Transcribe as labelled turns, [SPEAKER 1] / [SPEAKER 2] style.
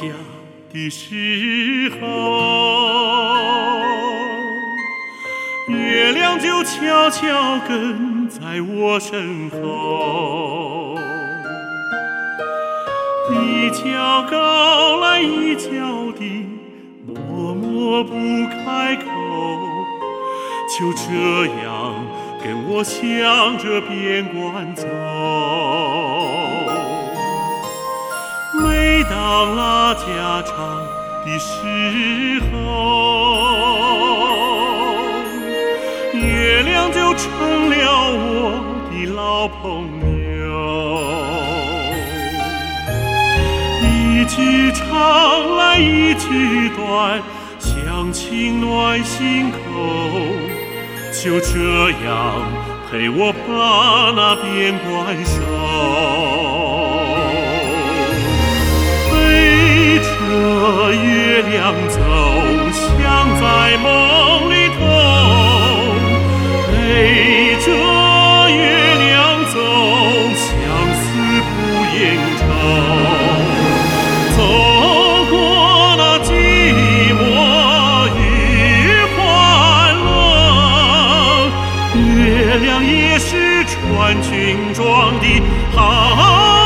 [SPEAKER 1] 家的时候，月亮就悄悄跟在我身后，一脚高来一脚低，默默不开口，就这样跟我向着边关走。每当拉家常的时候，月亮就成了我的老朋友，一句长来一句短，乡情暖心口，就这样陪我把那边关守。背着月亮走，像在梦里头，背着月亮走，相思不应酬，走过那寂寞与欢乐，月亮也是穿军装的好